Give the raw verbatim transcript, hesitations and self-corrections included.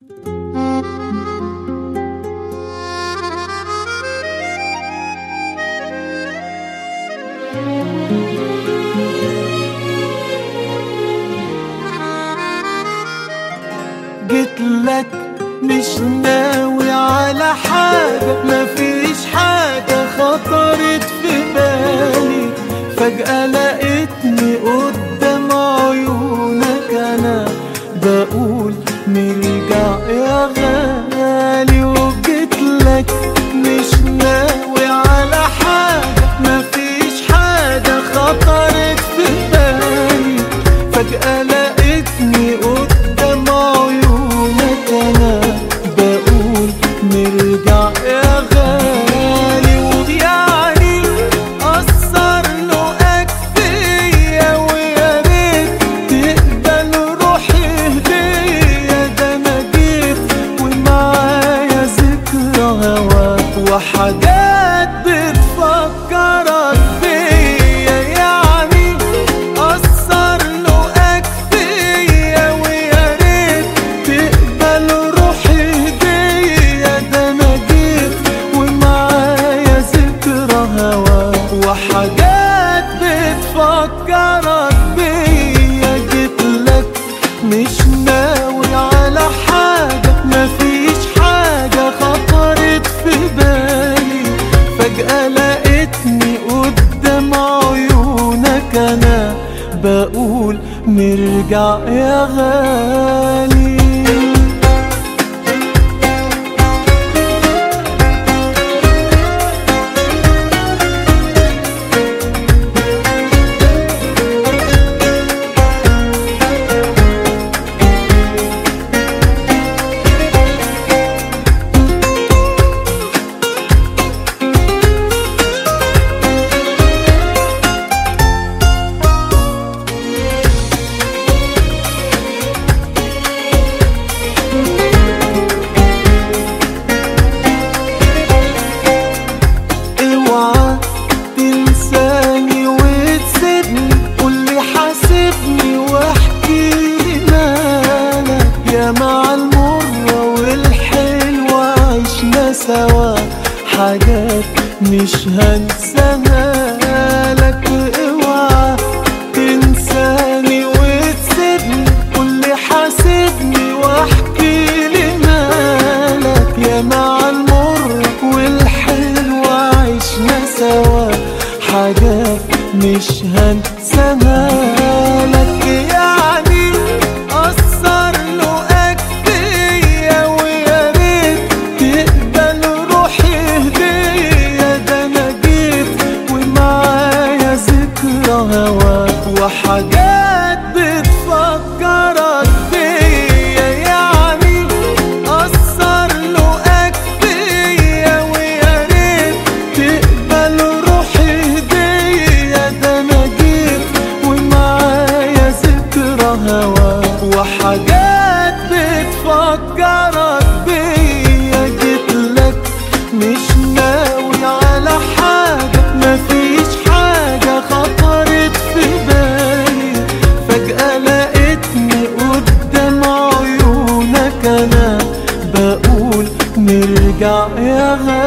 جيتلك مش ناوي على حاجة، مفيش حاجة خطرت في بالي، فجأة لقيتني قدام عيونك أنا بقول نرجع يا غالي. وجيتلك مش ناوي على حاجة، مفيش حاجة خطرت في بالي، فجأة لقيتني قدام عيونك أنا بقول نرجع يا غالي. ويعني أثر لقاك فيا، ويا ريت تقبل روحي هدية، ده أنا جيت ومعايا ذكرى هواك وحاجات بتفكرك بيا. يعني أثر لقاك فيا، ويا ريت تقبل روحي هدية، ده أنا جيت ومعايا ذكرى هواك وحاجات بتفكرك بيا. جيتلك مش ناوي على حاجة، مفيش حاجة خطرت في بالي، فجأة لقيتني قدام عيونك أنا بقول نرجع يا غالي. اوعى تنساني وتسيبني، قولي حاسبني واحكيلي مالك، يا مع المرة والحلوة عشنا سوا حاجات مش هنساها لك. اوعى تنساني وتسيبني، قولي حاسبني واحكيلي مالك، يا مع المرة والحلوة عشنا سوا حاجات مش هنساها لك. يعني أثر لقاك فيا، ويا ريت تقبل روحي هدية، ده أنا جيت ومعايا ذكرى هواك وحاجات بتفكرك بيا. يعني أثر لقاك فيا، ويا ريت تقبل روحي هدية، ده أنا جيت ومعايا ذكرى هواك وحاجات بتفكرك بيا. جيتلك مش ناوي على حاجة، مفيش حاجة خطرت في بالي، فجأة لقيتني قدام عيونك أنا بقول نرجع يا غالي.